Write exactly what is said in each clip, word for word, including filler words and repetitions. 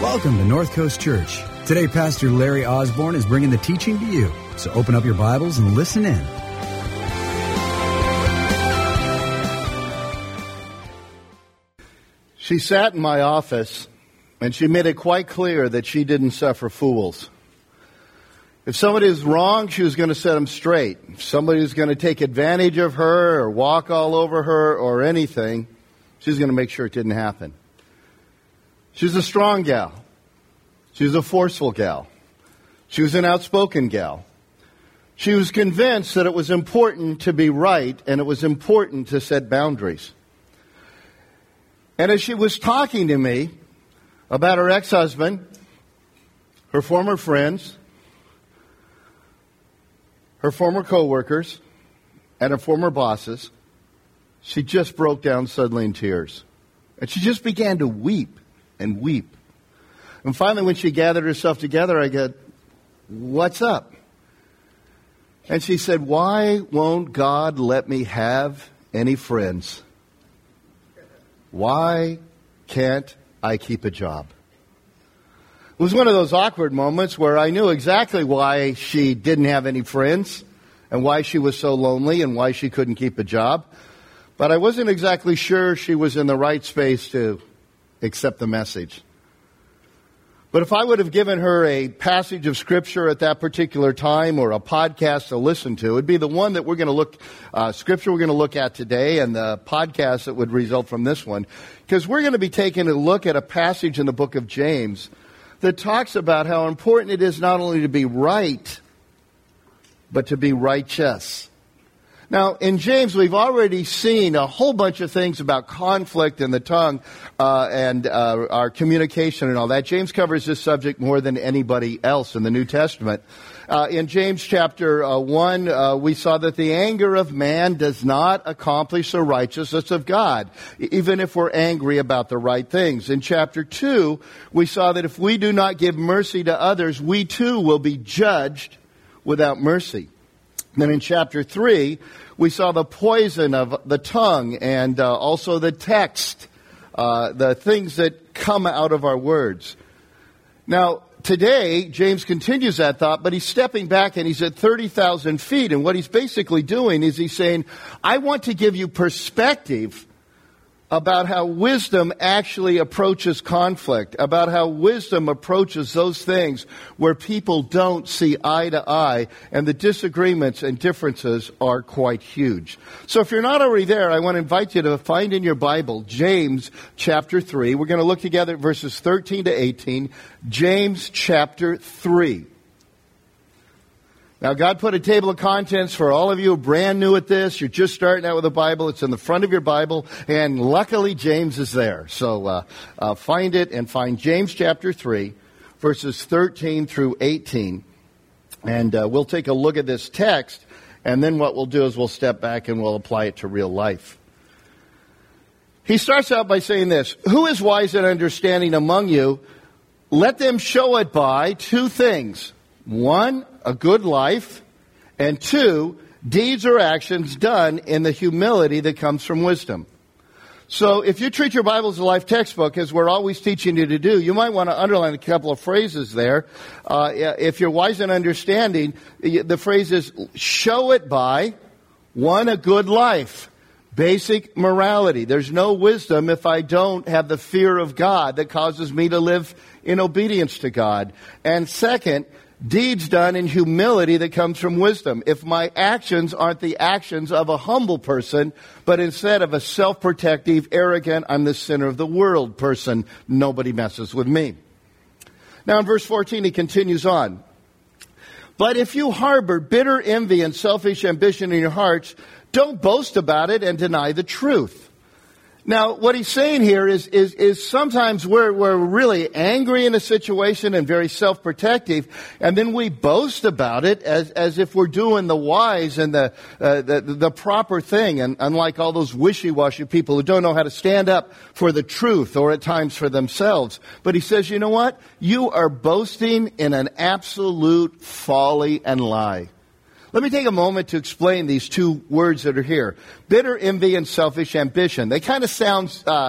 Welcome to North Coast Church. Today, Pastor Larry Osborne is bringing the teaching to you. So open up your Bibles and listen in. She sat in my office, and she made it quite clear that she didn't suffer fools. If somebody was wrong, she was going to set them straight. If somebody was going to take advantage of her or walk all over her or anything, she was going to make sure it didn't happen. She was a strong gal. She was a forceful gal. She was an outspoken gal. She was convinced that it was important to be right and it was important to set boundaries. And as she was talking to me about her ex-husband, her former friends, her former co-workers, and her former bosses, she just broke down suddenly in tears. And she just began to weep and weep. And finally, when she gathered herself together, I go, "What's up?" And she said, "Why won't God let me have any friends? Why can't I keep a job?" It was one of those awkward moments where I knew exactly why she didn't have any friends and why she was so lonely and why she couldn't keep a job. But I wasn't exactly sure she was in the right space to accept the message. But if I would have given her a passage of Scripture at that particular time or a podcast to listen to, it'd be the one that we're going to look, uh, Scripture we're going to look at today and the podcast that would result from this one. Because we're going to be taking a look at a passage in the book of James that talks about how important it is not only to be right, but to be righteous. Now, in James, we've already seen a whole bunch of things about conflict and the tongue uh, and uh, our communication and all that. James covers this subject more than anybody else in the New Testament. Uh, in James chapter uh, one, uh, we saw that the anger of man does not accomplish the righteousness of God, even if we're angry about the right things. In chapter two, we saw that if we do not give mercy to others, we too will be judged without mercy. Then in chapter three, we saw the poison of the tongue and uh, also the text, uh, the things that come out of our words. Now, today, James continues that thought, but he's stepping back and he's at thirty thousand feet. And what he's basically doing is he's saying, I want to give you perspective about how wisdom actually approaches conflict, about how wisdom approaches those things where people don't see eye to eye, and the disagreements and differences are quite huge. So if you're not already there, I want to invite you to find in your Bible James chapter three. We're going to look together at verses thirteen to eighteen. James chapter three. Now, God put a table of contents for all of you who are brand new at this. You're just starting out with the Bible. It's in the front of your Bible, and luckily James is there. So uh, uh, find it and find James chapter three, verses thirteen through eighteen. And uh, we'll take a look at this text, and then what we'll do is we'll step back and we'll apply it to real life. He starts out by saying this, "Who is wise and understanding among you? Let them show it by two things. One, a good life, and two, deeds or actions done in the humility that comes from wisdom." So if you treat your Bible as a life textbook, as we're always teaching you to do, you might want to underline a couple of phrases there. Uh, if you're wise and understanding, the phrase is, show it by, one, a good life. Basic morality. There's no wisdom if I don't have the fear of God that causes me to live in obedience to God. And second, deeds done in humility that comes from wisdom. If my actions aren't the actions of a humble person, but instead of a self-protective, arrogant, I'm the center of the world person, nobody messes with me. Now in verse fourteen, he continues on. "But if you harbor bitter envy and selfish ambition in your hearts, don't boast about it and deny the truth." Now, what he's saying here is, is, is sometimes we're, we're really angry in a situation and very self-protective, and then we boast about it as, as if we're doing the wise and the, uh, the, the proper thing, and unlike all those wishy-washy people who don't know how to stand up for the truth or at times for themselves. But he says, you know what? You are boasting in an absolute folly and lie. Let me take a moment to explain these two words that are here. Bitter envy and selfish ambition. They kind of sound uh,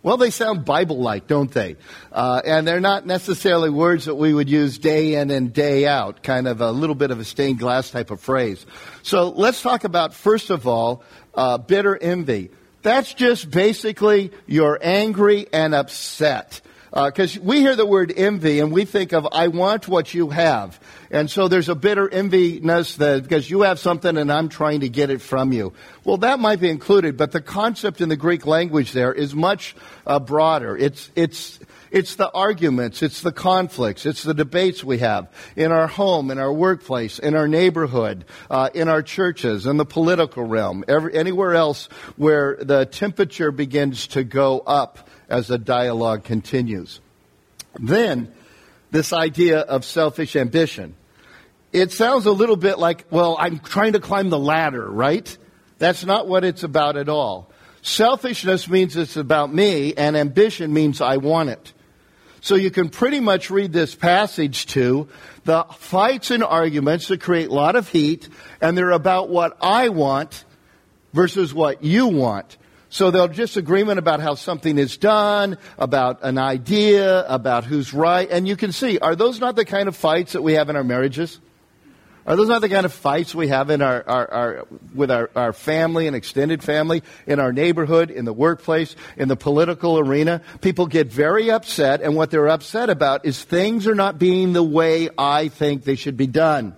Well, they sound Bible-like, don't they? Uh, and they're not necessarily words that we would use day in and day out, kind of a little bit of a stained glass type of phrase. So let's talk about, first of all, uh, bitter envy. That's just basically you're angry and upset. Because uh, we hear the word envy and we think of, I want what you have. And so there's a bitter enviness that because you have something and I'm trying to get it from you. Well, that might be included, but the concept in the Greek language there is much uh, broader. It's, it's, it's the arguments, it's the conflicts, it's the debates we have in our home, in our workplace, in our neighborhood, uh, in our churches, in the political realm, every, anywhere else where the temperature begins to go up as the dialogue continues. Then, this idea of selfish ambition. It sounds a little bit like, well, I'm trying to climb the ladder, right? That's not what it's about at all. Selfishness means it's about me, and ambition means I want it. So you can pretty much read this passage to the fights and arguments that create a lot of heat, and they're about what I want versus what you want. So they'll disagreement about how something is done, about an idea, about who's right. And you can see, are those not the kind of fights that we have in our marriages? Are those not the kind of fights we have in our, our, our with our, our family and extended family, in our neighborhood, in the workplace, in the political arena? People get very upset, and what they're upset about is things are not being the way I think they should be done.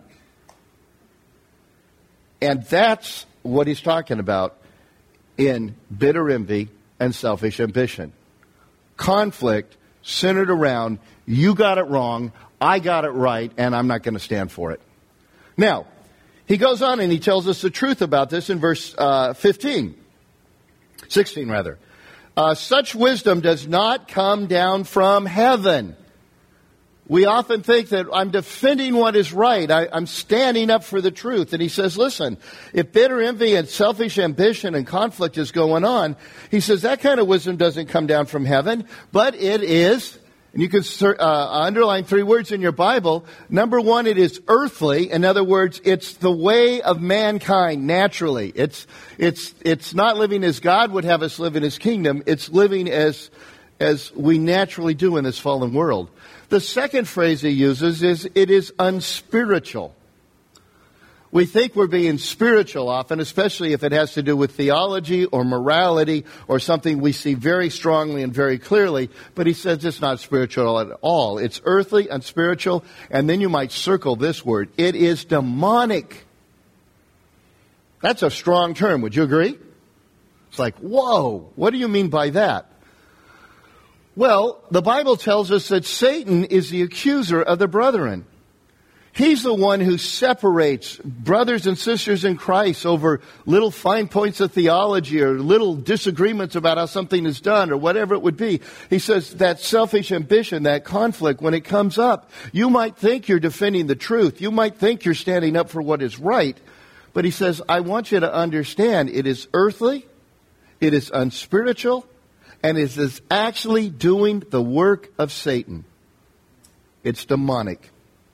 And that's what he's talking about in bitter envy and selfish ambition. Conflict centered around, you got it wrong, I got it right, and I'm not going to stand for it. Now, he goes on and he tells us the truth about this in verse uh, fifteen, sixteen rather. Uh, Such wisdom does not come down from heaven. We often think that I'm defending what is right. I, I'm standing up for the truth. And he says, listen, if bitter envy and selfish ambition and conflict is going on, he says that kind of wisdom doesn't come down from heaven, but it is, and you can uh, underline three words in your Bible. Number one, it is earthly. In other words, it's the way of mankind naturally. It's, it's, it's not living as God would have us live in His kingdom. It's living as, as we naturally do in this fallen world. The second phrase he uses is, it is unspiritual. We think we're being spiritual often, especially if it has to do with theology or morality or something we see very strongly and very clearly. But he says it's not spiritual at all. It's earthly, unspiritual, and then you might circle this word. It is demonic. That's a strong term. Would you agree? It's like, whoa, what do you mean by that? Well, the Bible tells us that Satan is the accuser of the brethren. He's the one who separates brothers and sisters in Christ over little fine points of theology or little disagreements about how something is done or whatever it would be. He says that selfish ambition, that conflict, when it comes up, you might think you're defending the truth. You might think you're standing up for what is right. But he says, I want you to understand it is earthly, it is unspiritual, and it is actually doing the work of Satan. It's demonic.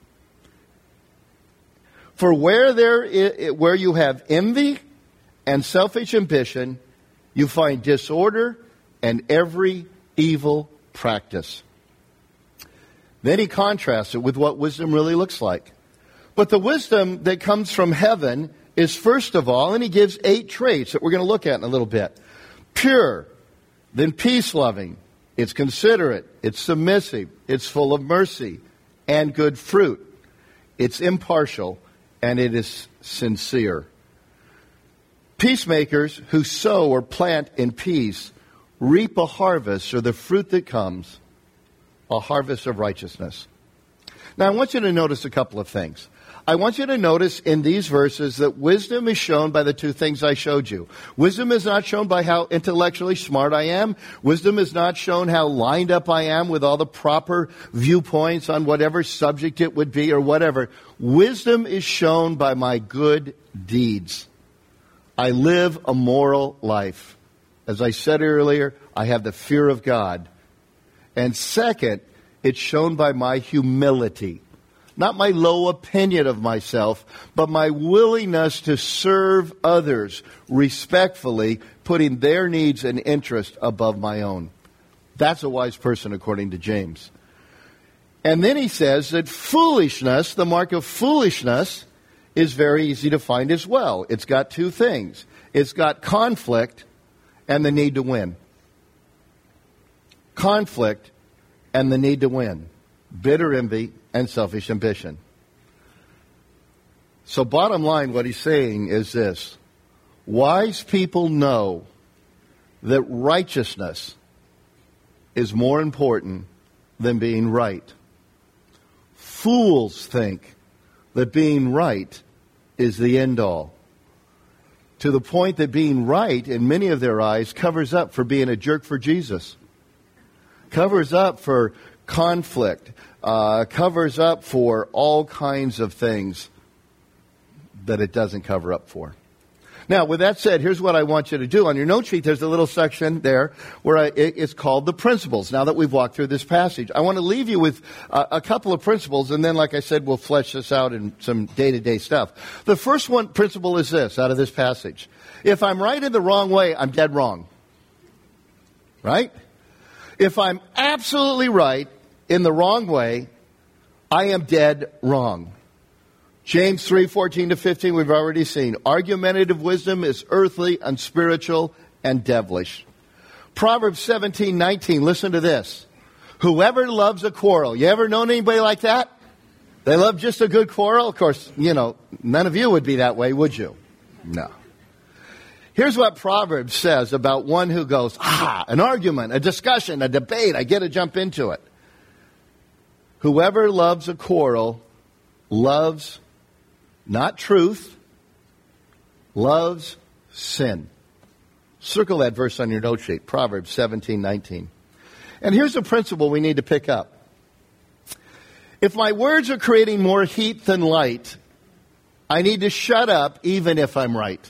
For where there is, where you have envy and selfish ambition, you find disorder and every evil practice. Then he contrasts it with what wisdom really looks like. But the wisdom that comes from heaven is first of all, and he gives eight traits that we're going to look at in a little bit. Pure. Then peace-loving, it's considerate, it's submissive, it's full of mercy and good fruit. It's impartial, and it is sincere. Peacemakers who sow or plant in peace reap a harvest, or the fruit that comes, a harvest of righteousness. Now, I want you to notice a couple of things. I want you to notice in these verses that wisdom is shown by the two things I showed you. Wisdom is not shown by how intellectually smart I am. Wisdom is not shown how lined up I am with all the proper viewpoints on whatever subject it would be or whatever. Wisdom is shown by my good deeds. I live a moral life. As I said earlier, I have the fear of God. And second, it's shown by my humility. Not my low opinion of myself, but my willingness to serve others respectfully, putting their needs and interests above my own. That's a wise person according to James. And then he says that foolishness, the mark of foolishness, is very easy to find as well. It's got two things. It's got conflict and the need to win. Conflict and the need to win. Bitter envy and selfish ambition. So bottom line, what he's saying is this. Wise people know that righteousness is more important than being right. Fools think that being right is the end all. To the point that being right, in many of their eyes, covers up for being a jerk for Jesus. Covers up for conflict. Uh, covers up for all kinds of things that it doesn't cover up for. Now, with that said, here's what I want you to do. On your note sheet, there's a little section there where I, it, it's called the principles. Now that we've walked through this passage, I want to leave you with uh, a couple of principles, and then, like I said, we'll flesh this out in some day-to-day stuff. The first one principle is this, out of this passage. If I'm right in the wrong way, I'm dead wrong. Right? If I'm absolutely right in the wrong way, I am dead wrong. James three, fourteen to fifteen, we've already seen. Argumentative wisdom is earthly, unspiritual, and devilish. Proverbs seventeen, nineteen, listen to this. Whoever loves a quarrel. You ever known anybody like that? They love just a good quarrel? Of course, you know, none of you would be that way, would you? No. Here's what Proverbs says about one who goes, ah, an argument, a discussion, a debate, I get to jump into it. Whoever loves a quarrel loves not truth, loves sin. Circle that verse on your note sheet, Proverbs seventeen, nineteen. And here's a principle we need to pick up. If my words are creating more heat than light, I need to shut up even if I'm right.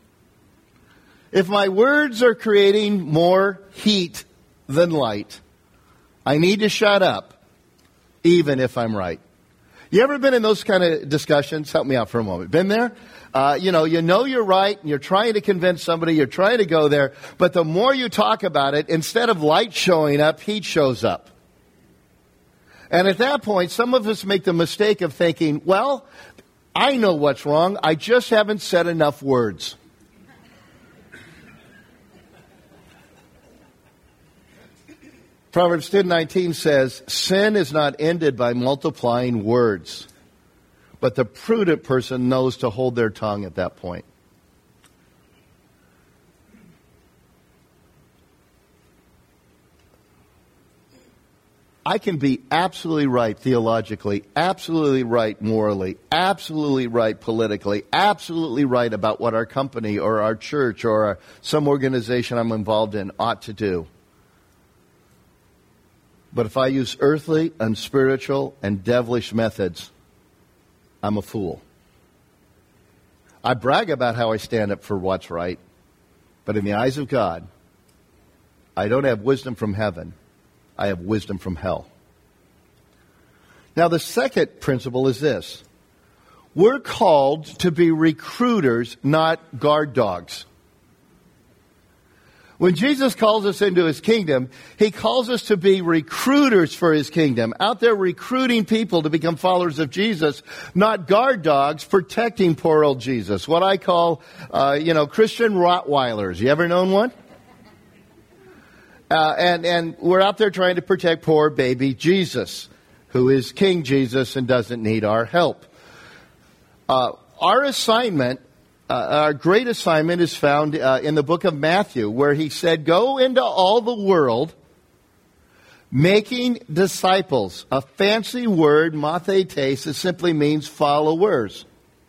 If my words are creating more heat than light, I need to shut up even if I'm right. You ever been in those kind of discussions? Help me out for a moment. Been there? Uh, you know, you know you're right, and you're trying to convince somebody, you're trying to go there, but the more you talk about it, instead of light showing up, heat shows up. And at that point, some of us make the mistake of thinking, well, I know what's wrong, I just haven't said enough words. Proverbs ten nineteen says, sin is not ended by multiplying words, but the prudent person knows to hold their tongue at that point. I can be absolutely right theologically, absolutely right morally, absolutely right politically, absolutely right about what our company or our church or our, some organization I'm involved in ought to do. But if I use earthly, unspiritual, and devilish methods, I'm a fool. I brag about how I stand up for what's right, but in the eyes of God, I don't have wisdom from heaven. I have wisdom from hell. Now, the second principle is this. We're called to be recruiters, not guard dogs. When Jesus calls us into His kingdom, He calls us to be recruiters for His kingdom, out there recruiting people to become followers of Jesus, not guard dogs protecting poor old Jesus. What I call, uh, you know, Christian Rottweilers. You ever known one? Uh, and, and we're out there trying to protect poor baby Jesus, who is King Jesus and doesn't need our help. Uh, our assignment Uh, our great assignment is found uh, in the book of Matthew, where He said, go into all the world, making disciples. A fancy word, mathetes, it simply means followers.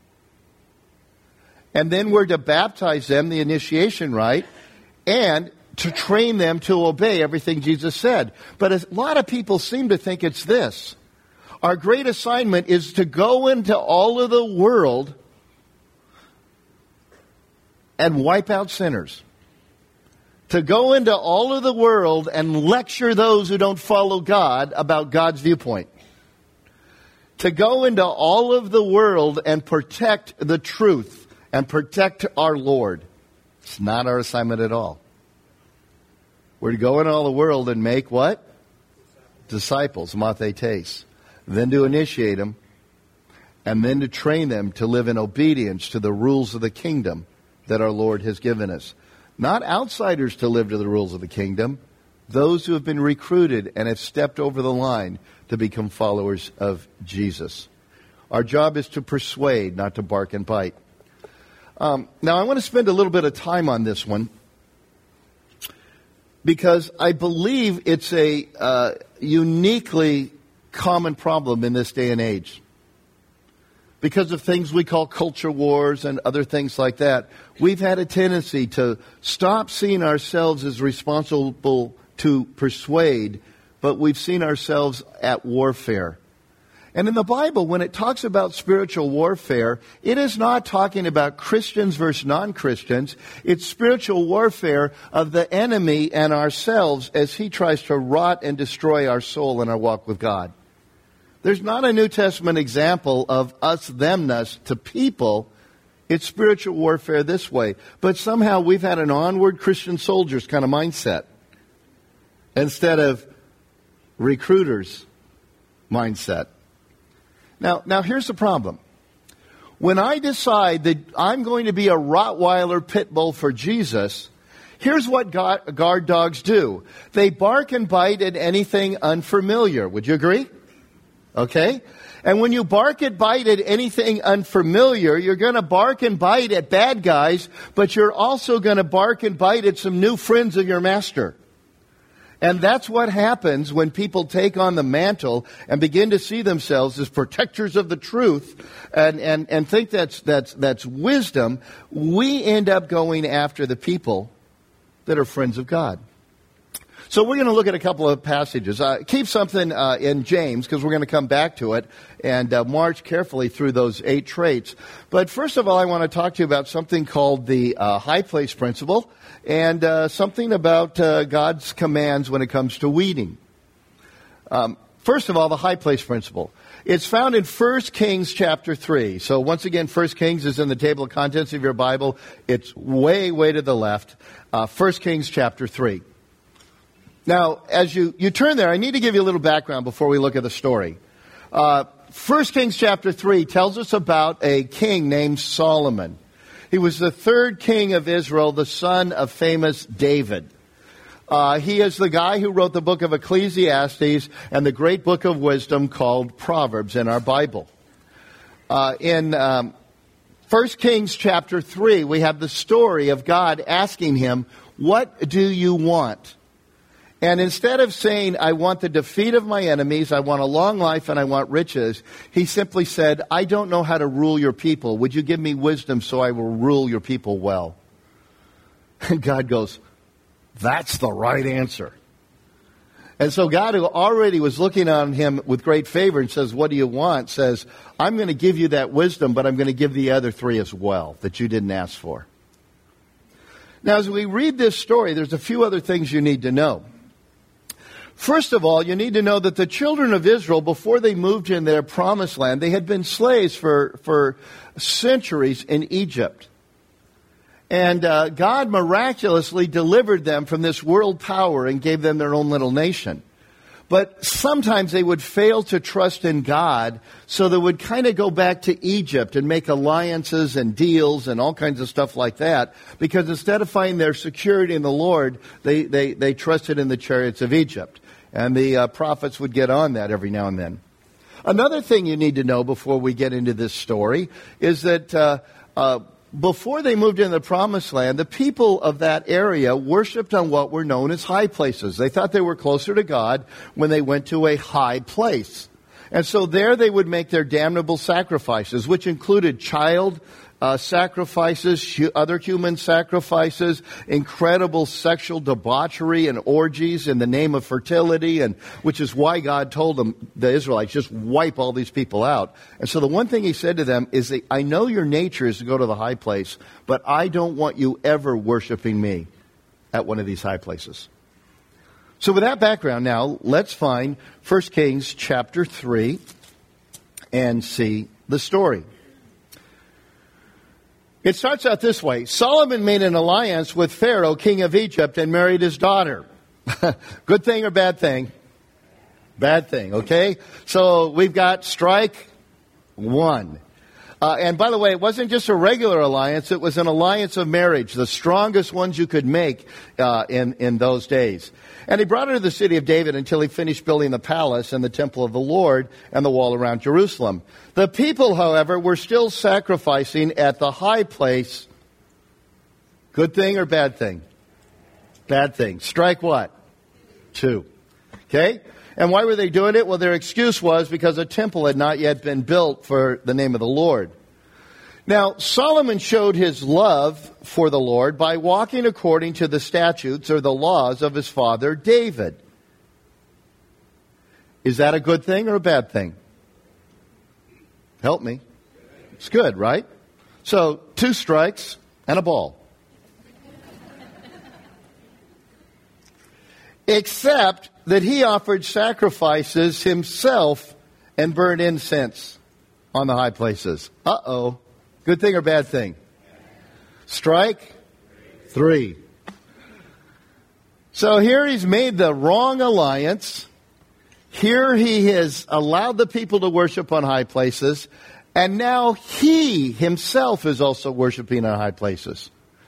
And then we're to baptize them, the initiation rite, and to train them to obey everything Jesus said. But a lot of people seem to think it's this. Our great assignment is to go into all of the world and wipe out sinners. To go into all of the world and lecture those who don't follow God about God's viewpoint. To go into all of the world and protect the truth and protect our Lord. It's not our assignment at all. We're to go in all the world and make what? Disciples, mathetes. Then to initiate them, and then to train them to live in obedience to the rules of the kingdom that our Lord has given us. Not outsiders to live to the rules of the kingdom, those who have been recruited and have stepped over the line to become followers of Jesus. Our job is to persuade, not to bark and bite. Um, now, I want to spend a little bit of time on this one because I believe it's a uh, uniquely common problem in this day and age. Because of things we call culture wars and other things like that, we've had a tendency to stop seeing ourselves as responsible to persuade, but we've seen ourselves at warfare. And in the Bible, when it talks about spiritual warfare, it is not talking about Christians versus non-Christians. It's spiritual warfare of the enemy and ourselves as he tries to rot and destroy our soul in our walk with God. There's not a New Testament example of us-themness to people. It's spiritual warfare this way. But somehow we've had an onward Christian soldiers kind of mindset instead of recruiters mindset. Now, now here's the problem. When I decide that I'm going to be a Rottweiler pit bull for Jesus, here's what guard dogs do. They bark and bite at anything unfamiliar. Would you agree? Okay? And when you bark and bite at anything unfamiliar, you're going to bark and bite at bad guys, but you're also going to bark and bite at some new friends of your master. And that's what happens when people take on the mantle and begin to see themselves as protectors of the truth and, and, and think that's, that's, that's wisdom. We end up going after the people that are friends of God. So we're going to look at a couple of passages. Uh, keep something uh, in James because we're going to come back to it and uh, march carefully through those eight traits. But first of all, I want to talk to you about something called the uh, high place principle and uh, something about uh, God's commands when it comes to weeding. Um, first of all, the high place principle. It's found in First Kings chapter three. So once again, First Kings is in the table of contents of your Bible. It's way, way to the left. Uh, First Kings chapter three. Now, as you, you turn there, I need to give you a little background before we look at the story. Uh, First Kings chapter three tells us about a king named Solomon. He was the third king of Israel, the son of famous David. Uh, he is the guy who wrote the book of Ecclesiastes and the great book of wisdom called Proverbs in our Bible. Uh, in um, First Kings chapter three, we have the story of God asking him, "What do you want?" And instead of saying, "I want the defeat of my enemies, I want a long life, and I want riches," he simply said, "I don't know how to rule your people. Would you give me wisdom so I will rule your people well?" And God goes, "That's the right answer." And so God, who already was looking on him with great favor and says, "What do you want?" says, "I'm going to give you that wisdom, but I'm going to give the other three as well that you didn't ask for." Now, as we read this story, there's a few other things you need to know. First of all, you need to know that the children of Israel, before they moved in their promised land, they had been slaves for, for centuries in Egypt. And uh, God miraculously delivered them from this world power and gave them their own little nation. But sometimes they would fail to trust in God, so they would kind of go back to Egypt and make alliances and deals and all kinds of stuff like that, because instead of finding their security in the Lord, they, they, they trusted in the chariots of Egypt. And the uh, prophets would get on that every now and then. Another thing you need to know before we get into this story is that uh, uh, before they moved into the promised land, the people of that area worshipped on what were known as high places. They thought they were closer to God when they went to a high place. And so there they would make their damnable sacrifices, which included child uh, sacrifices, hu- other human sacrifices, incredible sexual debauchery and orgies in the name of fertility, and which is why God told them, the Israelites, just wipe all these people out. And so the one thing he said to them is, that, "I know your nature is to go to the high place, but I don't want you ever worshiping me at one of these high places." So with that background now, let's find First Kings chapter three and see the story. It starts out this way. Solomon made an alliance with Pharaoh, king of Egypt, and married his daughter. Good thing or bad thing? Bad thing, okay? So we've got strike one. Uh, and by the way, it wasn't just a regular alliance, it was an alliance of marriage, the strongest ones you could make uh, in, in those days. And he brought her to the city of David until he finished building the palace and the temple of the Lord and the wall around Jerusalem. The people, however, were still sacrificing at the high place. Good thing or bad thing? Bad thing. Strike what? Two. Okay? And why were they doing it? Well, their excuse was because a temple had not yet been built for the name of the Lord. Now, Solomon showed his love for the Lord by walking according to the statutes or the laws of his father David. Is that a good thing or a bad thing? Help me. It's good, right? So, two strikes and a ball. Except that he offered sacrifices himself and burned incense on the high places. Uh-oh. Good thing or bad thing? Strike three. So here he's made the wrong alliance. Here he has allowed the people to worship on high places. And now he himself is also worshiping on high places.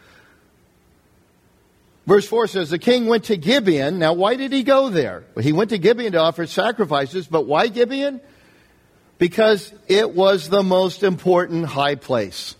Verse four says, the king went to Gibeon. Now, why did he go there? Well, he went to Gibeon to offer sacrifices, but why Gibeon? Because it was the most important high place.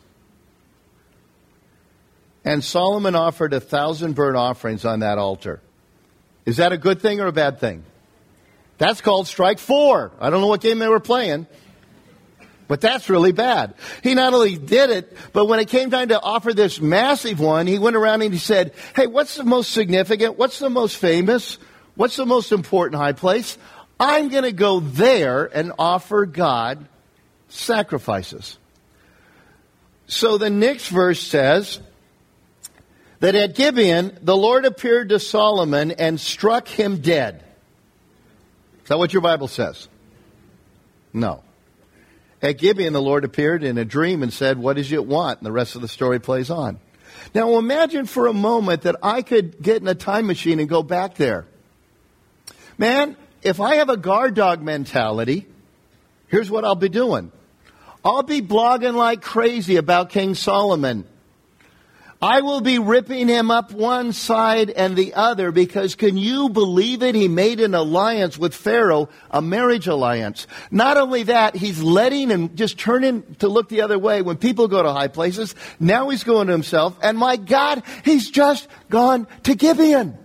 And Solomon offered a thousand burnt offerings on that altar. Is that a good thing or a bad thing? That's called strike four. I don't know what game they were playing. But that's really bad. He not only did it, but when it came time to offer this massive one, he went around and he said, hey, what's the most significant? What's the most famous? What's the most important high place? I'm going to go there and offer God sacrifices. So the next verse says that at Gibeon, the Lord appeared to Solomon and struck him dead. Is that what your Bible says? No. At Gibeon, the Lord appeared in a dream and said, what does you want? And the rest of the story plays on. Now imagine for a moment that I could get in a time machine and go back there. Man, if I have a guard dog mentality, here's what I'll be doing. I'll be blogging like crazy about King Solomon. I will be ripping him up one side and the other because can you believe it? He made an alliance with Pharaoh, a marriage alliance. Not only that, he's letting and just turning to look the other way when people go to high places. Now he's going to himself. And my God, he's just gone to Gibeon.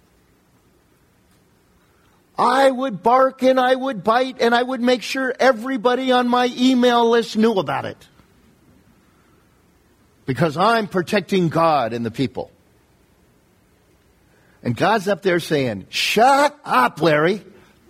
I would bark and I would bite and I would make sure everybody on my email list knew about it. Because I'm protecting God and the people. And God's up there saying, shut up, Larry.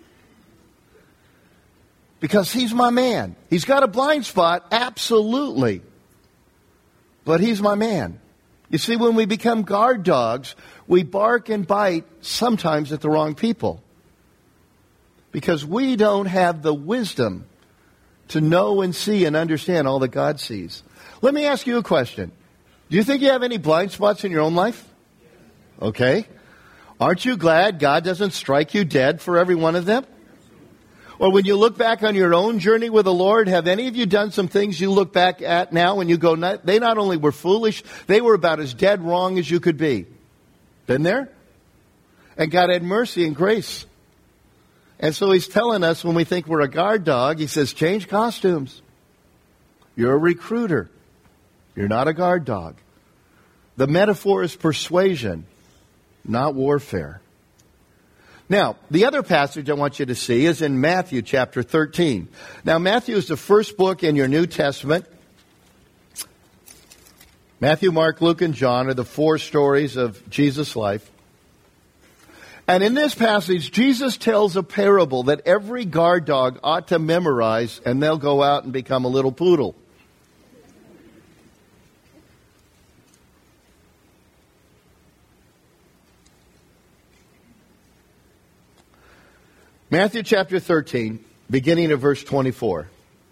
Because he's my man. He's got a blind spot, absolutely. But he's my man. You see, when we become guard dogs, we bark and bite sometimes at the wrong people. Because we don't have the wisdom to know and see and understand all that God sees. Let me ask you a question. Do you think you have any blind spots in your own life? Okay. Aren't you glad God doesn't strike you dead for every one of them? Or when you look back on your own journey with the Lord, have any of you done some things you look back at now and you go, they not only were foolish, they were about as dead wrong as you could be. Been there? And God had mercy and grace. And so he's telling us when we think we're a guard dog, he says, change costumes. You're a recruiter. You're not a guard dog. The metaphor is persuasion, not warfare. Now, the other passage I want you to see is in Matthew chapter thirteen. Now, Matthew is the first book in your New Testament. Matthew, Mark, Luke, and John are the four stories of Jesus' life. And in this passage, Jesus tells a parable that every guard dog ought to memorize, and they'll go out and become a little poodle. Matthew chapter thirteen, beginning of verse twenty-four.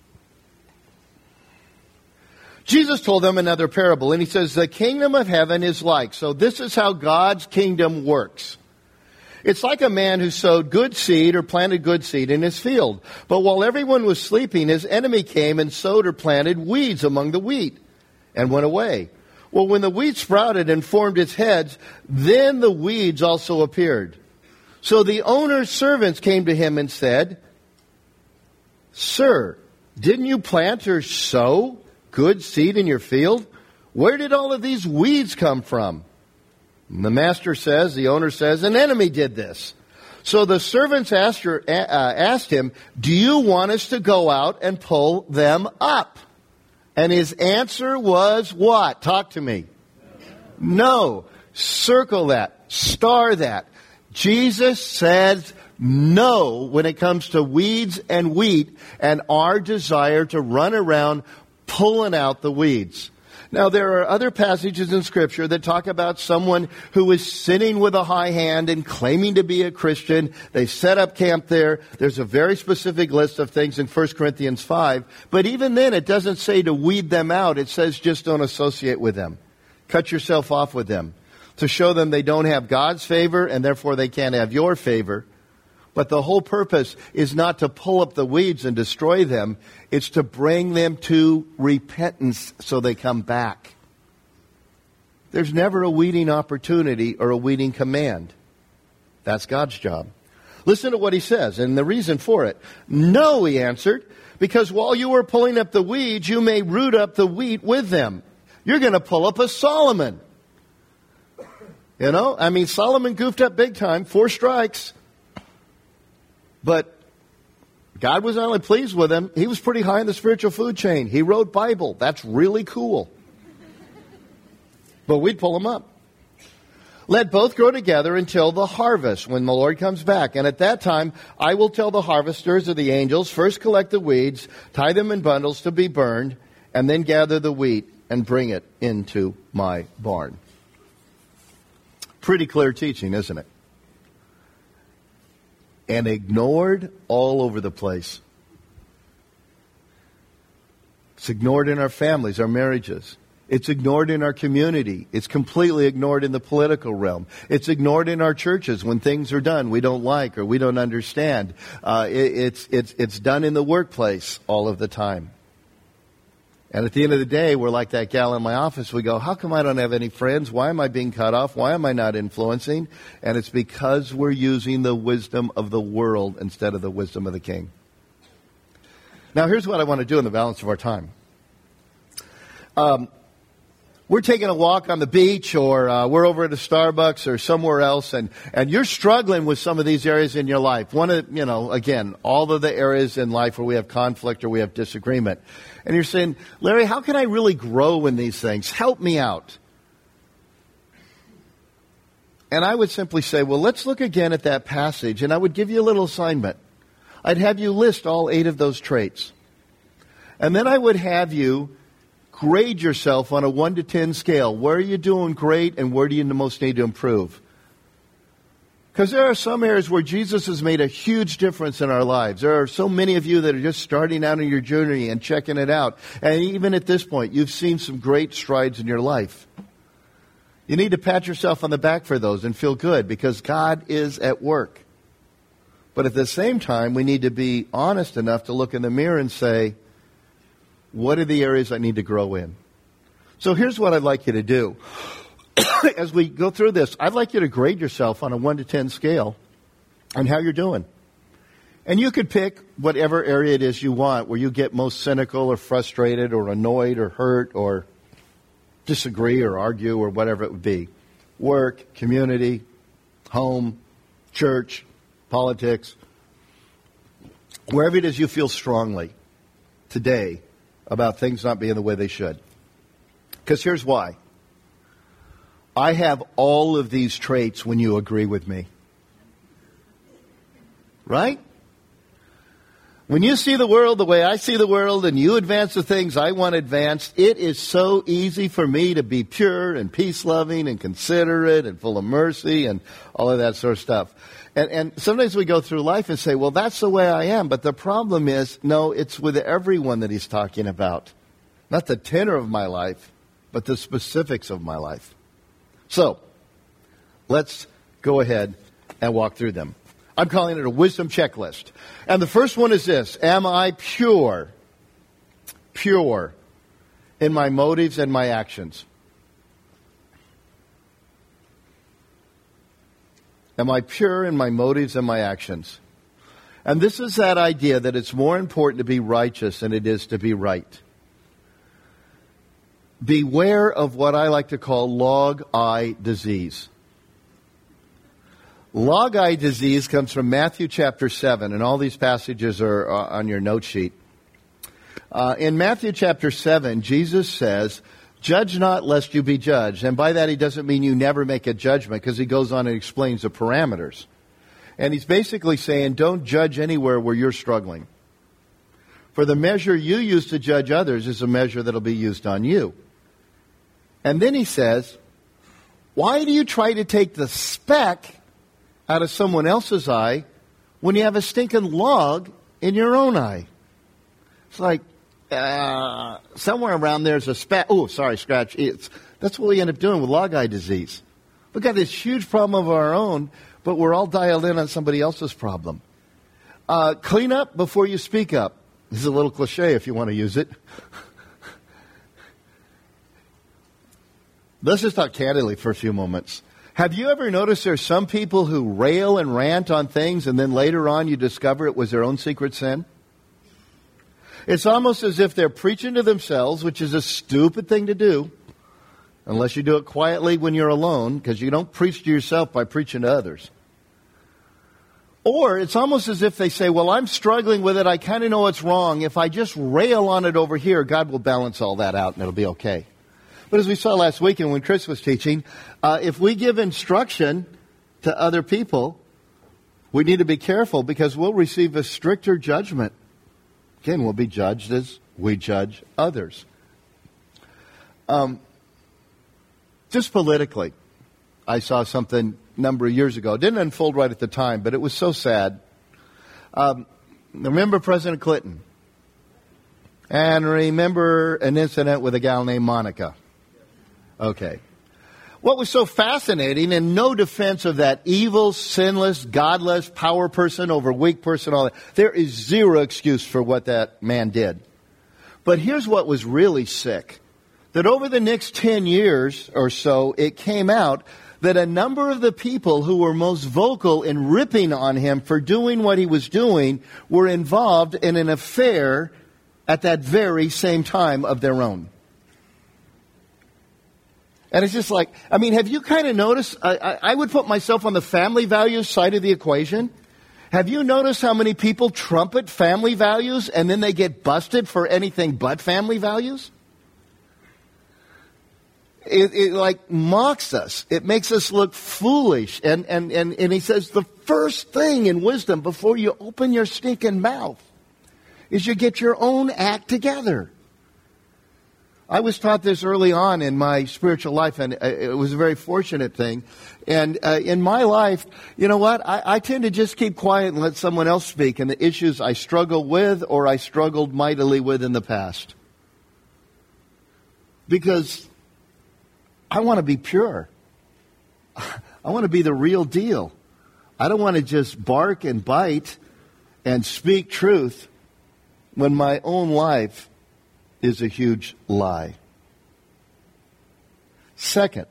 Jesus told them another parable, and he says, the kingdom of heaven is like. So this is how God's kingdom works. It's like a man who sowed good seed or planted good seed in his field. But while everyone was sleeping, his enemy came and sowed or planted weeds among the wheat and went away. Well, when the wheat sprouted and formed its heads, then the weeds also appeared. So the owner's servants came to him and said, Sir, didn't you plant or sow good seed in your field? Where did all of these weeds come from? And the master says, the owner says, an enemy did this. So the servants asked, her, uh, asked him, do you want us to go out and pull them up? And his answer was what? Talk to me. No. Circle that. Star that. Jesus says no when it comes to weeds and wheat and our desire to run around pulling out the weeds. Now, there are other passages in Scripture that talk about someone who is sitting with a high hand and claiming to be a Christian. They set up camp there. There's a very specific list of things in First Corinthians five. But even then, it doesn't say to weed them out. It says just don't associate with them. Cut yourself off with them. To show them they don't have God's favor and therefore they can't have your favor. But the whole purpose is not to pull up the weeds and destroy them. It's to bring them to repentance so they come back. There's never a weeding opportunity or a weeding command. That's God's job. Listen to what he says and the reason for it. No, he answered, because while you are pulling up the weeds, you may root up the wheat with them. You're going to pull up a Solomon. You know, I mean, Solomon goofed up big time, four strikes. But God was not only pleased with him, he was pretty high in the spiritual food chain. He wrote Bible. That's really cool. But we'd pull him up. Let both grow together until the harvest, when the Lord comes back. And at that time, I will tell the harvesters of the angels, first collect the weeds, tie them in bundles to be burned, and then gather the wheat and bring it into my barn. Pretty clear teaching, isn't it? And ignored all over the place. It's ignored in our families, our marriages. It's ignored in our community. It's completely ignored in the political realm. It's ignored in our churches when things are done we don't like or we don't understand. Uh, it, it's, it's, it's done in the workplace all of the time. And at the end of the day, we're like that gal in my office. We go, how come I don't have any friends? Why am I being cut off? Why am I not influencing? And it's because we're using the wisdom of the world instead of the wisdom of the King. Now, here's what I want to do in the balance of our time. Um, we're taking a walk on the beach, or uh, we're over at a Starbucks or somewhere else, and, and you're struggling with some of these areas in your life. One of, you know, again, all of the areas in life where we have conflict or we have disagreement. And you're saying, Larry, how can I really grow in these things? Help me out. And I would simply say, well, let's look again at that passage, and I would give you a little assignment. I'd have you list all eight of those traits. And then I would have you grade yourself on a one to ten scale. Where are you doing great and where do you most need to improve? Because there are some areas where Jesus has made a huge difference in our lives. There are so many of you that are just starting out on your journey and checking it out. And even at this point, you've seen some great strides in your life. You need to pat yourself on the back for those and feel good because God is at work. But at the same time, we need to be honest enough to look in the mirror and say, what are the areas I need to grow in? So here's what I'd like you to do. As we go through this, I'd like you to grade yourself on a one to ten scale on how you're doing. And you could pick whatever area it is you want, where you get most cynical or frustrated or annoyed or hurt or disagree or argue or whatever it would be. Work, community, home, church, politics. Wherever it is you feel strongly today about things not being the way they should. Because here's why. I have all of these traits when you agree with me. Right? When you see the world the way I see the world and you advance the things I want advanced, it is so easy for me to be pure and peace-loving and considerate and full of mercy and all of that sort of stuff. And, and sometimes we go through life and say, well, that's the way I am. But the problem is, no, it's with everyone that he's talking about. Not the tenor of my life, but the specifics of my life. So, let's go ahead and walk through them. I'm calling it a wisdom checklist. And the first one is this: am I pure? Pure in my motives and my actions. Am I pure in my motives and my actions? And this is that idea that it's more important to be righteous than it is to be right. Beware of what I like to call log-eye disease. Log-eye disease comes from Matthew chapter seven, and all these passages are uh, on your note sheet. Uh, in Matthew chapter seven, Jesus says, "Judge not lest you be judged." And by that he doesn't mean you never make a judgment, because he goes on and explains the parameters. And he's basically saying, don't judge anywhere where you're struggling. For the measure you use to judge others is a measure that'll be used on you. And then he says, why do you try to take the speck out of someone else's eye when you have a stinking log in your own eye? It's like, uh, somewhere around there's a speck. Oh, sorry, scratch. It's, that's what we end up doing with log eye disease. We've got this huge problem of our own, but we're all dialed in on somebody else's problem. Uh, clean up before you speak up. This is a little cliche if you want to use it. Let's just talk candidly for a few moments. Have you ever noticed there's some people who rail and rant on things and then later on you discover it was their own secret sin? It's almost as if they're preaching to themselves, which is a stupid thing to do, unless you do it quietly when you're alone, because you don't preach to yourself by preaching to others. Or it's almost as if they say, well, I'm struggling with it, I kind of know it's wrong. If I just rail on it over here, God will balance all that out and it'll be okay. But as we saw last week and when Chris was teaching, uh, if we give instruction to other people, we need to be careful because we'll receive a stricter judgment. Again, we'll be judged as we judge others. Um, just politically, I saw something a number of years ago. It didn't unfold right at the time, but it was so sad. Um, remember President Clinton? And remember an incident with a gal named Monica? Okay. What was so fascinating, and no defense of that evil, sinless, godless power person over weak person, all that. There is zero excuse for what that man did. But here's what was really sick. That over the next ten years or so, it came out that a number of the people who were most vocal in ripping on him for doing what he was doing were involved in an affair at that very same time of their own. And it's just like, I mean, have you kind of noticed, I, I, I would put myself on the family values side of the equation. Have you noticed how many people trumpet family values and then they get busted for anything but family values? It, it like mocks us. It makes us look foolish. And, and, and, and he says the first thing in wisdom before you open your stinking mouth is you get your own act together. I was taught this early on in my spiritual life, and it was a very fortunate thing. And uh, in my life, you know what? I, I tend to just keep quiet and let someone else speak and the issues I struggle with or I struggled mightily with in the past. Because I want to be pure. I want to be the real deal. I don't want to just bark and bite and speak truth when my own life is a huge lie. Second,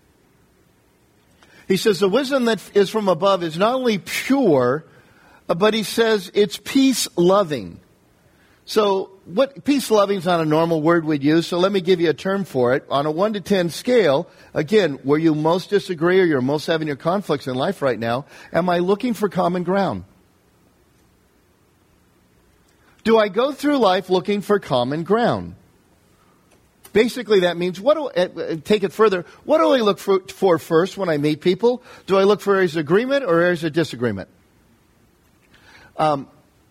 he says the wisdom that is from above is not only pure, but he says it's peace-loving. So what peace-loving is not a normal word we'd use, so let me give you a term for it. On a one to ten scale, again, where you most disagree or you're most having your conflicts in life right now, am I looking for common ground? Do I go through life looking for common ground? Basically, that means, what do uh, take it further, what do I look for, for first when I meet people? Do I look for areas of agreement or areas of disagreement? Um,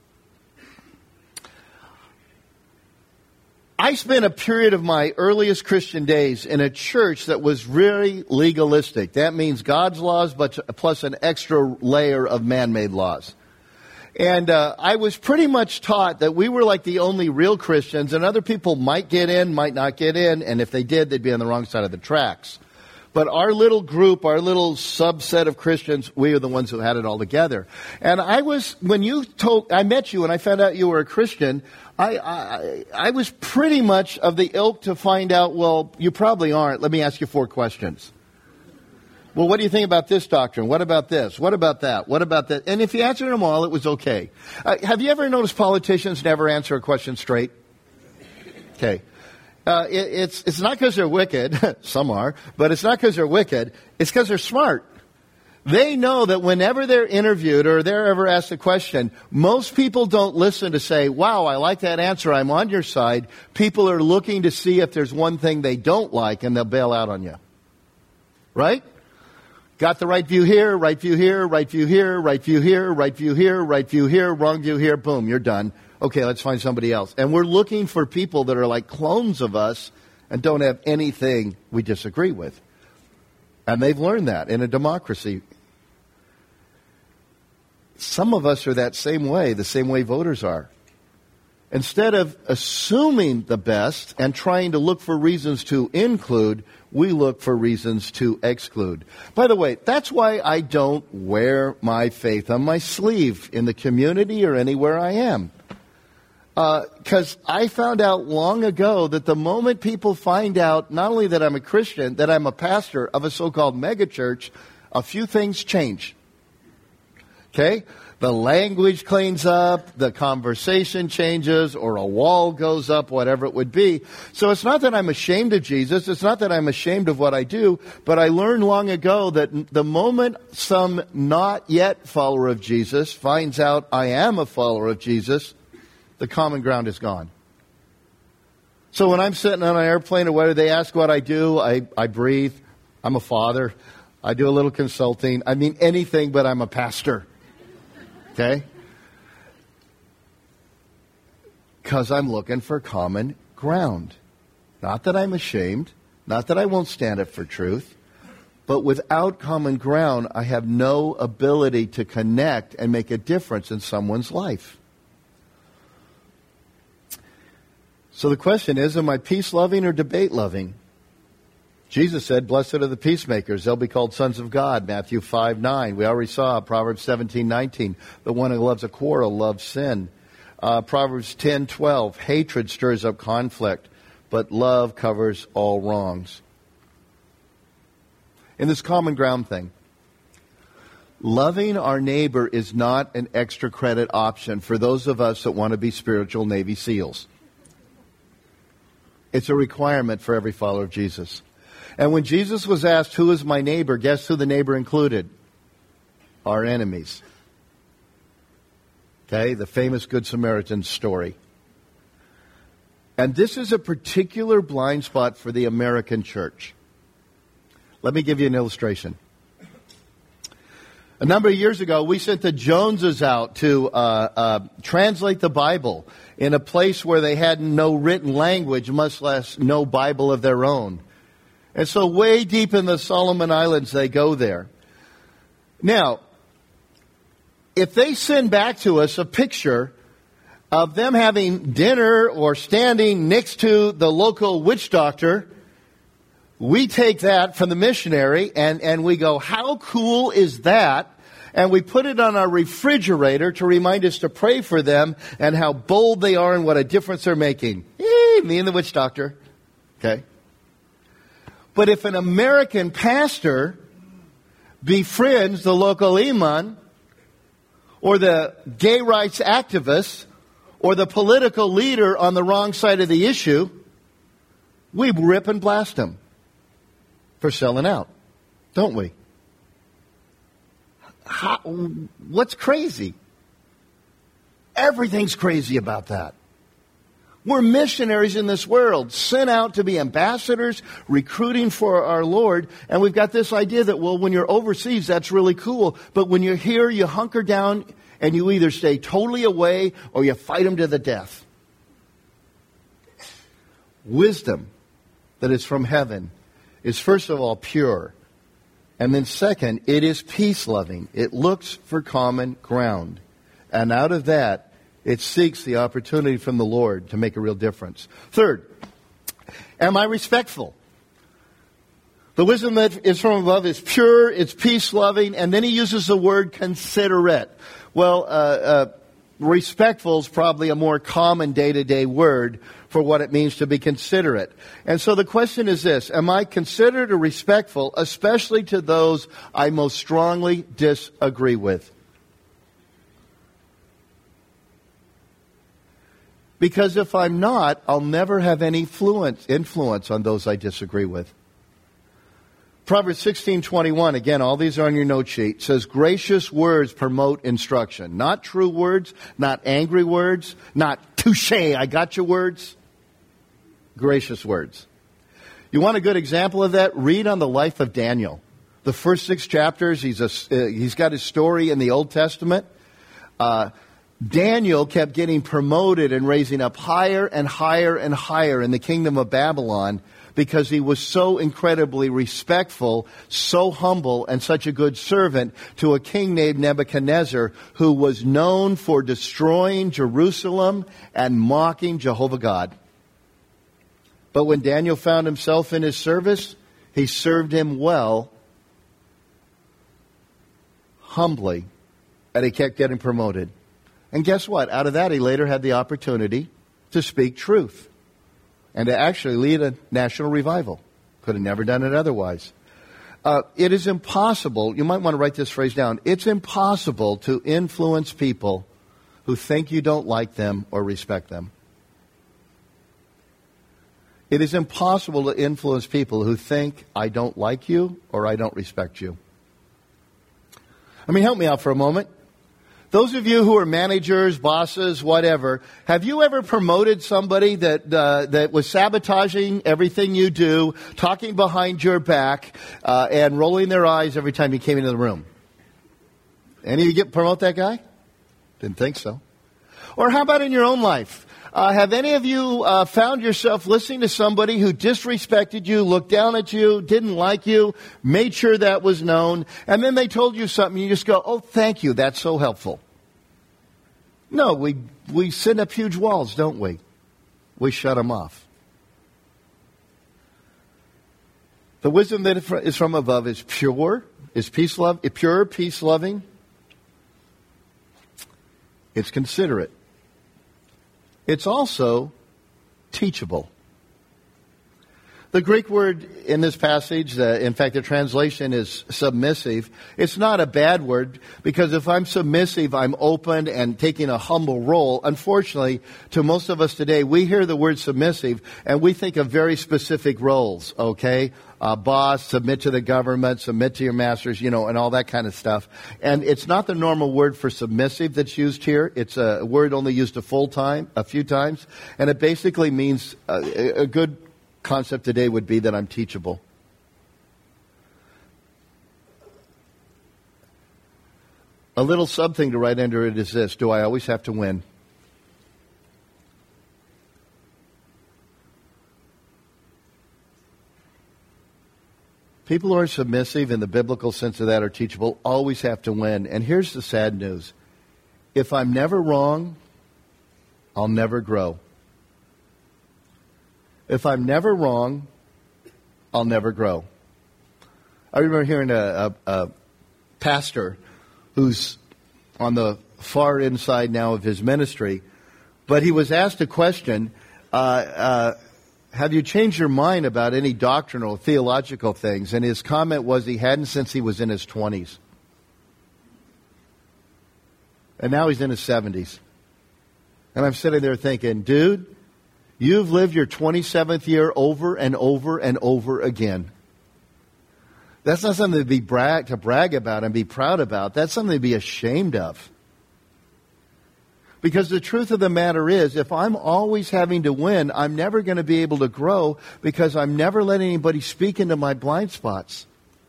I spent a period of my earliest Christian days in a church that was really legalistic. That means God's laws, but plus an extra layer of man-made laws. And uh, I was pretty much taught that we were like the only real Christians, and other people might get in, might not get in, and if they did, they'd be on the wrong side of the tracks. But our little group, our little subset of Christians, we are the ones who had it all together. And I was, when you told, I met you and I found out you were a Christian, I, I, I was pretty much of the ilk to find out, well, you probably aren't. Let me ask you four questions. Well, what do you think about this doctrine? What about this? What about that? What about that? And if you answered them all, it was okay. Uh, have you ever noticed politicians never answer a question straight? Okay. Uh, it, it's, it's not because they're wicked. Some are. But it's not because they're wicked. It's because they're smart. They know that whenever they're interviewed or they're ever asked a question, most people don't listen to say, wow, I like that answer. I'm on your side. People are looking to see if there's one thing they don't like, and they'll bail out on you. Right? Got the right view here, right view here, right view here, right view here, right view here, right view here, wrong view here, boom, you're done. Okay, let's find somebody else. And we're looking for people that are like clones of us and don't have anything we disagree with. And they've learned that in a democracy. Some of us are that same way, the same way voters are. Instead of assuming the best and trying to look for reasons to include, we look for reasons to exclude. By the way, that's why I don't wear my faith on my sleeve in the community or anywhere I am. Because uh, I found out long ago that the moment people find out not only that I'm a Christian, that I'm a pastor of a so-called megachurch, a few things change. Okay? The language cleans up, the conversation changes, or a wall goes up, whatever it would be. So it's not that I'm ashamed of Jesus. It's not that I'm ashamed of what I do. But I learned long ago that the moment some not yet follower of Jesus finds out I am a follower of Jesus, the common ground is gone. So when I'm sitting on an airplane or whether they ask what I do, I, I breathe. I'm a father. I do a little consulting. I mean anything but I'm a pastor. Okay? Because I'm looking for common ground. Not that I'm ashamed. Not that I won't stand up for truth. But without common ground, I have no ability to connect and make a difference in someone's life. So the question is, am I peace-loving or debate-loving? Jesus said, blessed are the peacemakers. They'll be called sons of God, Matthew five nine. We already saw Proverbs seventeen nineteen. The one who loves a quarrel loves sin. Uh, Proverbs ten twelve. Hatred stirs up conflict, but love covers all wrongs. In this common ground thing, loving our neighbor is not an extra credit option for those of us that want to be spiritual Navy SEALs. It's a requirement for every follower of Jesus. And when Jesus was asked, who is my neighbor, guess who the neighbor included? Our enemies. Okay, the famous Good Samaritan story. And this is a particular blind spot for the American church. Let me give you an illustration. A number of years ago, we sent the Joneses out to uh, uh, translate the Bible in a place where they had no written language, much less no Bible of their own. And so way deep in the Solomon Islands, they go there. Now, if they send back to us a picture of them having dinner or standing next to the local witch doctor, we take that from the missionary and, and we go, how cool is that? And we put it on our refrigerator to remind us to pray for them and how bold they are and what a difference they're making. Yay, me and the witch doctor. Okay. But if an American pastor befriends the local imam or the gay rights activist or the political leader on the wrong side of the issue, we rip and blast them for selling out, don't we? How, what's crazy? Everything's crazy about that. We're missionaries in this world, sent out to be ambassadors, recruiting for our Lord. And we've got this idea that, well, when you're overseas, that's really cool. But when you're here, you hunker down and you either stay totally away or you fight them to the death. Wisdom that is from heaven is, first of all, pure. And then second, it is peace-loving. It looks for common ground. And out of that, it seeks the opportunity from the Lord to make a real difference. Third, am I respectful? The wisdom that is from above is pure, it's peace-loving, and then he uses the word considerate. Well, uh, uh, respectful is probably a more common day-to-day word for what it means to be considerate. And so the question is this: am I considerate or respectful, especially to those I most strongly disagree with? Because if I'm not, I'll never have any influence, influence on those I disagree with. Proverbs sixteen twenty-one, again, all these are on your note sheet, says, gracious words promote instruction. Not true words, not angry words, not touche, I got your words. Gracious words. You want a good example of that? Read on the life of Daniel. The first six chapters, he's, a, uh, he's got his story in the Old Testament. Uh, Daniel kept getting promoted and raising up higher and higher and higher in the kingdom of Babylon because he was so incredibly respectful, so humble, and such a good servant to a king named Nebuchadnezzar, who was known for destroying Jerusalem and mocking Jehovah God. But when Daniel found himself in his service, he served him well, humbly, and he kept getting promoted. And guess what? Out of that, he later had the opportunity to speak truth and to actually lead a national revival. Could have never done it otherwise. Uh, it is impossible, you might want to write this phrase down, it's impossible to influence people who think you don't like them or respect them. It is impossible to influence people who think I don't like you or I don't respect you. I mean, help me out for a moment. Those of you who are managers, bosses, whatever, have you ever promoted somebody that uh, that was sabotaging everything you do, talking behind your back, uh, and rolling their eyes every time you came into the room? Any of you get promote that guy? Didn't think so. Or how about in your own life? Uh, have any of you uh, found yourself listening to somebody who disrespected you, looked down at you, didn't like you, made sure that was known, and then they told you something, you just go, oh, thank you, that's so helpful. No, we we send up huge walls, don't we? We shut them off. The wisdom that is from above is pure, is peace love, pure, peace loving. It's considerate. It's also teachable. The Greek word in this passage, uh, in fact, the translation is submissive. It's not a bad word, because if I'm submissive, I'm open and taking a humble role. Unfortunately, to most of us today, we hear the word submissive and we think of very specific roles, okay? Uh, boss, submit to the government, submit to your masters, you know, and all that kind of stuff. And it's not the normal word for submissive that's used here. It's a word only used a full time, a few times. And it basically means uh, a good concept today would be that I'm teachable. A little something to write under it is this: do I always have to win? People who are submissive in the biblical sense of that are teachable, always have to win. And here's the sad news. If I'm never wrong, I'll never grow. If I'm never wrong, I'll never grow. I remember hearing a, a, a pastor who's on the far inside now of his ministry, but he was asked a question, uh, uh, have you changed your mind about any doctrinal, theological things? And his comment was he hadn't since he was in his twenties. And now he's in his seventies. And I'm sitting there thinking, dude, you've lived your twenty-seventh year over and over and over again. That's not something to be brag, to brag about and be proud about. That's something to be ashamed of. Because the truth of the matter is, if I'm always having to win, I'm never going to be able to grow, because I'm never letting anybody speak into my blind spots.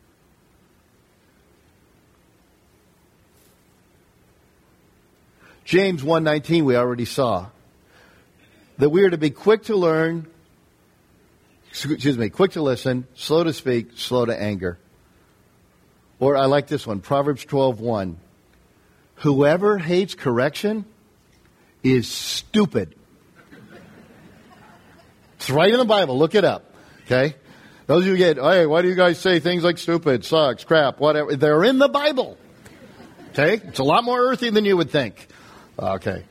James one nineteen we already saw. That we are to be quick to learn, excuse me, quick to listen, slow to speak, slow to anger. Or I like this one, Proverbs twelve one. Whoever hates correction is stupid. It's right in the Bible. Look it up. Okay? Those of you get, hey, why do you guys say things like stupid, sucks, crap, whatever? They're in the Bible. Okay? It's a lot more earthy than you would think. Okay.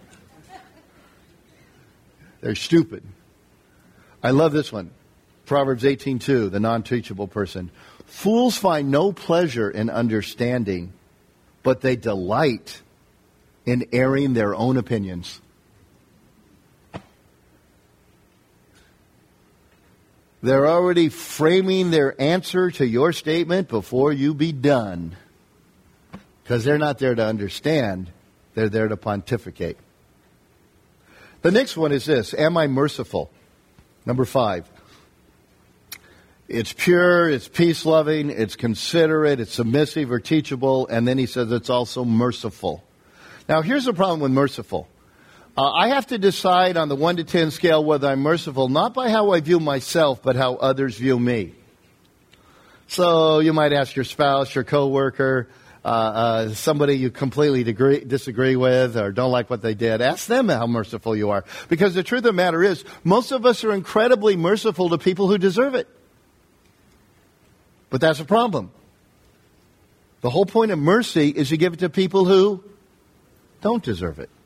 They're stupid. I love this one. Proverbs eighteen two, the non-teachable person. Fools find no pleasure in understanding, but they delight in airing their own opinions. They're already framing their answer to your statement before you be done. Because they're not there to understand. They're there to pontificate. The next one is this. Am I merciful? Number five. It's pure, it's peace-loving, it's considerate, it's submissive or teachable, and then he says it's also merciful. Now, here's the problem with merciful. Uh, I have to decide on the one to ten scale whether I'm merciful, not by how I view myself, but how others view me. So you might ask your spouse, your coworker, uh, uh, somebody you completely degree, disagree with or don't like what they did. Ask them how merciful you are. Because the truth of the matter is, most of us are incredibly merciful to people who deserve it. But that's a problem. The whole point of mercy is you give it to people who don't deserve it.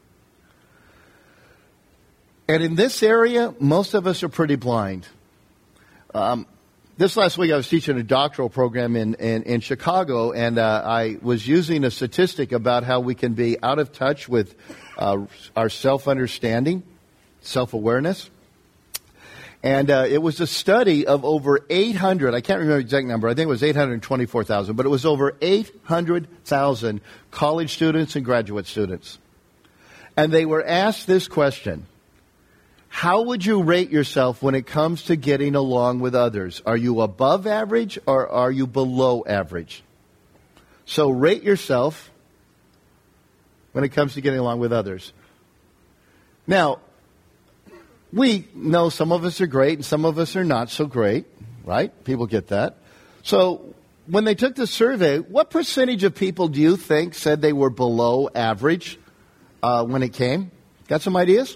And in this area, most of us are pretty blind. Um, this last week I was teaching a doctoral program in, in, in Chicago, and uh, I was using a statistic about how we can be out of touch with uh, our self-understanding, self-awareness. And uh, it was a study of over eight hundred, I can't remember the exact number, I think it was eight hundred twenty-four thousand, but it was over eight hundred thousand college students and graduate students. And they were asked this question: how would you rate yourself when it comes to getting along with others? Are you above average or are you below average? So rate yourself when it comes to getting along with others. Now, we know some of us are great and some of us are not so great, right? People get that. So when they took the survey, what percentage of people do you think said they were below average uh, when it came? Got some ideas?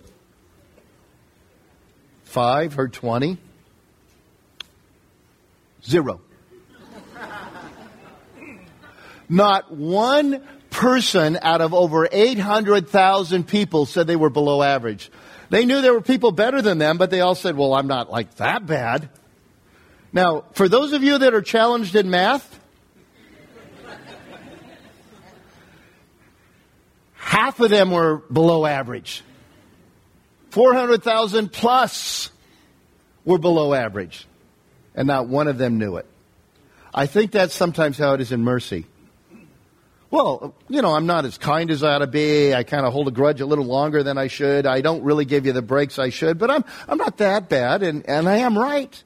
Five or twenty? Zero. Not one person out of over eight hundred thousand people said they were below average. They knew there were people better than them, but they all said, well, I'm not like that bad. Now, for those of you that are challenged in math, half of them were below average. four hundred thousand plus were below average. And not one of them knew it. I think that's sometimes how it is in mercy. Well, you know, I'm not as kind as I ought to be. I kind of hold a grudge a little longer than I should. I don't really give you the breaks I should, but I'm I'm not that bad, and, and I am right.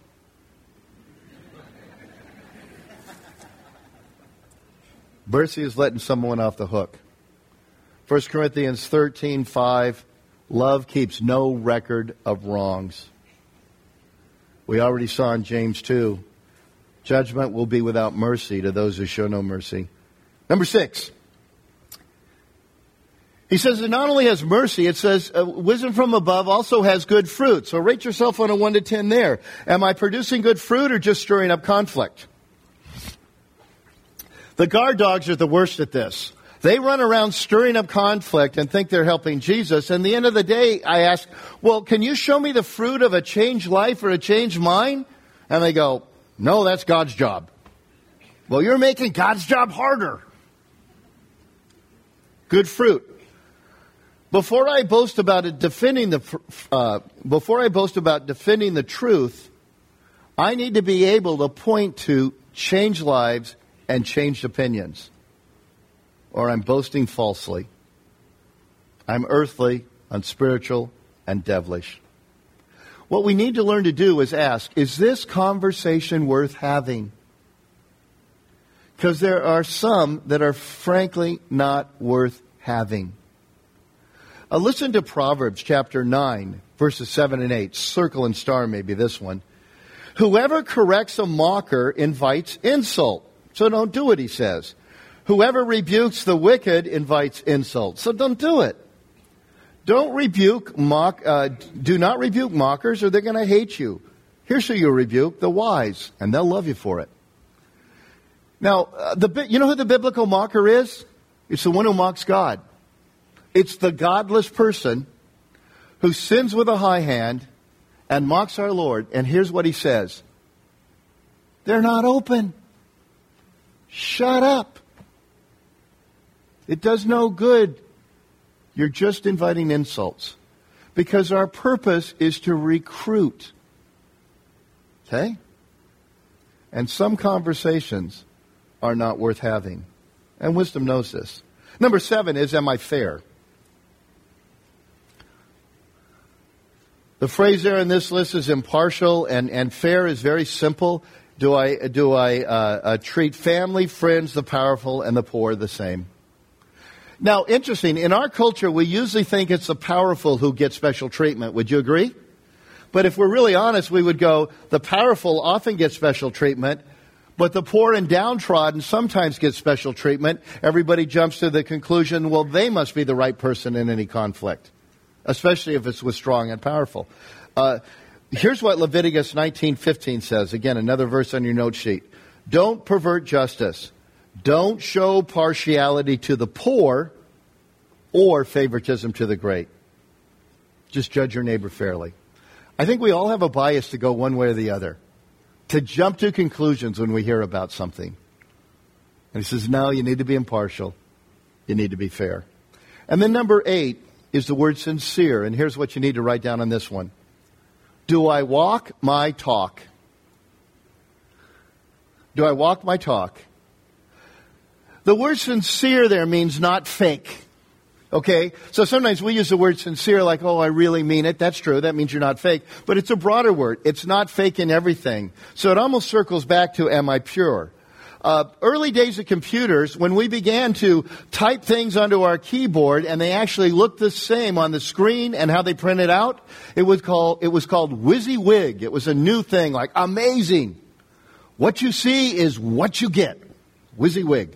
Mercy is letting someone off the hook. First Corinthians thirteen five, love keeps no record of wrongs. We already saw in James two, judgment will be without mercy to those who show no mercy. Number six, he says it not only has mercy, it says uh, wisdom from above also has good fruit. So rate yourself on a one to ten there. Am I producing good fruit or just stirring up conflict? The guard dogs are the worst at this. They run around stirring up conflict and think they're helping Jesus. And at the end of the day, I ask, well, can you show me the fruit of a changed life or a changed mind? And they go, no, that's God's job. Well, you're making God's job harder. Good fruit. Before I boast about it defending the uh, before I boast about defending the truth, I need to be able to point to changed lives and changed opinions. Or I'm boasting falsely. I'm earthly, unspiritual, and devilish. What we need to learn to do is ask, is this conversation worth having? Because there are some that are frankly not worth having. Uh, listen to Proverbs chapter nine, verses seven and eight. Circle and star maybe this one. Whoever corrects a mocker invites insult. So don't do it, he says. Whoever rebukes the wicked invites insult. So don't do it. Don't rebuke mock. Uh, do not rebuke mockers or they're going to hate you. Here's who you rebuke, the wise, and they'll love you for it. Now, uh, the you know who the biblical mocker is? It's the one who mocks God. It's the godless person who sins with a high hand and mocks our Lord. And here's what he says. They're not open. Shut up. It does no good. You're just inviting insults. Because our purpose is to recruit. Okay? And some conversations are not worth having. And wisdom knows this. Number seven is, am I fair? The phrase there in this list is impartial, and, and fair is very simple. Do I, do I uh, uh, treat family, friends, the powerful, and the poor the same? Now, interesting, in our culture, we usually think it's the powerful who get special treatment. Would you agree? But if we're really honest, we would go, the powerful often get special treatment, but the poor and downtrodden sometimes get special treatment. Everybody jumps to the conclusion, well, they must be the right person in any conflict, especially if it's with strong and powerful. Uh, here's what Leviticus nineteen fifteen says. Again, another verse on your note sheet. Don't pervert justice. Don't show partiality to the poor or favoritism to the great. Just judge your neighbor fairly. I think we all have a bias to go one way or the other, to jump to conclusions when we hear about something. And he says, no, you need to be impartial. You need to be fair. And then number eight is the word sincere. And here's what you need to write down on this one. Do I walk my talk? Do I walk my talk? The word sincere there means not fake. Okay? So sometimes we use the word sincere like, oh, I really mean it. That's true. That means you're not fake. But it's a broader word. It's not fake in everything. So it almost circles back to, am I pure? Uh, early days of computers, when we began to type things onto our keyboard and they actually looked the same on the screen and how they printed out, it was called, it was called WYSIWYG. It was a new thing, like amazing. What you see is what you get. WYSIWYG.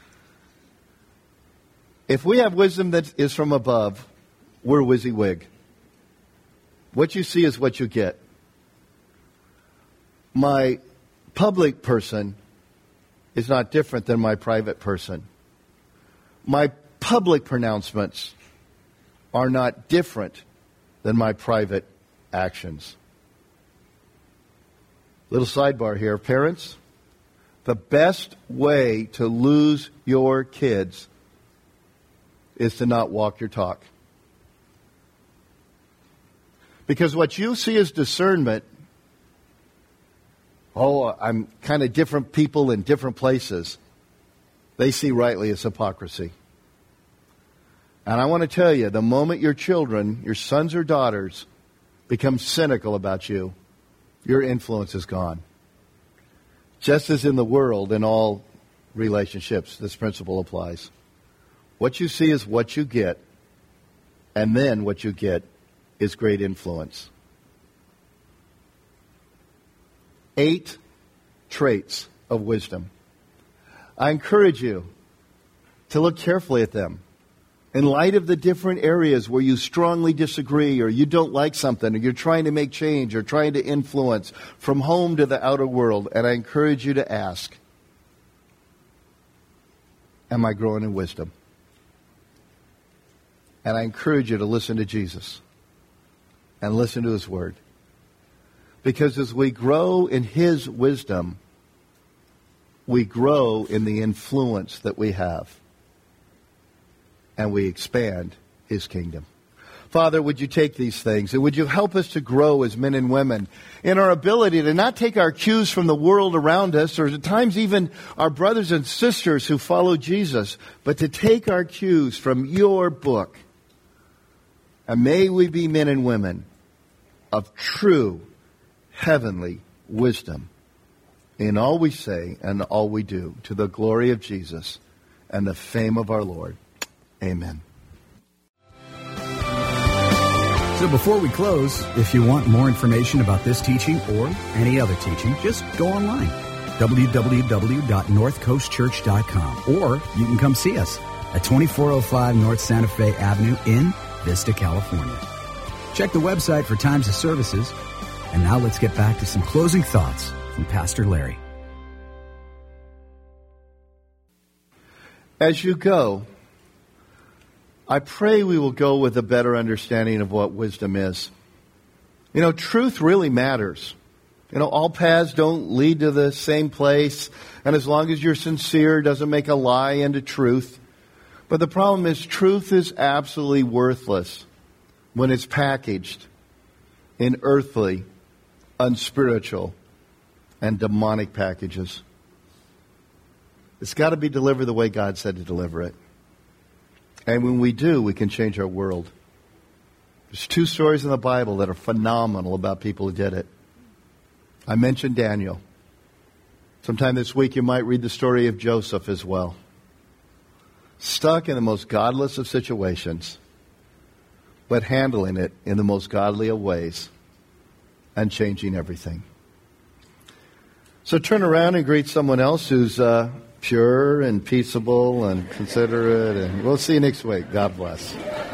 If we have wisdom that is from above, we're WYSIWYG. What you see is what you get. My public person is not different than my private person. My public pronouncements are not different than my private actions. Little sidebar here. Parents, the best way to lose your kids is to not walk your talk. Because what you see as discernment, oh, I'm kind of different people in different places, they see rightly as hypocrisy. And I want to tell you, the moment your children, your sons or daughters, become cynical about you, your influence is gone. Just as in the world, in all relationships, this principle applies. What you see is what you get, and then what you get is great influence. Eight traits of wisdom. I encourage you to look carefully at them. In light of the different areas where you strongly disagree or you don't like something or you're trying to make change or trying to influence from home to the outer world, and I encourage you to ask, am I growing in wisdom? And I encourage you to listen to Jesus and listen to His Word. Because as we grow in His wisdom, we grow in the influence that we have. And we expand His kingdom. Father, would you take these things and would you help us to grow as men and women in our ability to not take our cues from the world around us or at times even our brothers and sisters who follow Jesus, but to take our cues from your book. And may we be men and women of true heavenly wisdom in all we say and all we do, to the glory of Jesus and the fame of our Lord. Amen. So before we close, if you want more information about this teaching or any other teaching, just go online, w w w dot north coast church dot com, or you can come see us at twenty-four oh five North Santa Fe Avenue in Vista, California. Check the website for times of services, And now let's get back to some closing thoughts from Pastor Larry. As you go, I pray we will go with a better understanding of what wisdom is. You know, truth really matters. You know, all paths don't lead to the same place, and as long as you're sincere, it doesn't make a lie into truth. But the problem is, truth is absolutely worthless when it's packaged in earthly, unspiritual, and demonic packages. It's got to be delivered the way God said to deliver it. And when we do, we can change our world. There's two stories in the Bible that are phenomenal about people who did it. I mentioned Daniel. Sometime this week you might read the story of Joseph as well. Stuck in the most godless of situations, but handling it in the most godly of ways and changing everything. So turn around and greet someone else who's uh, pure and peaceable and considerate, and we'll see you next week. God bless.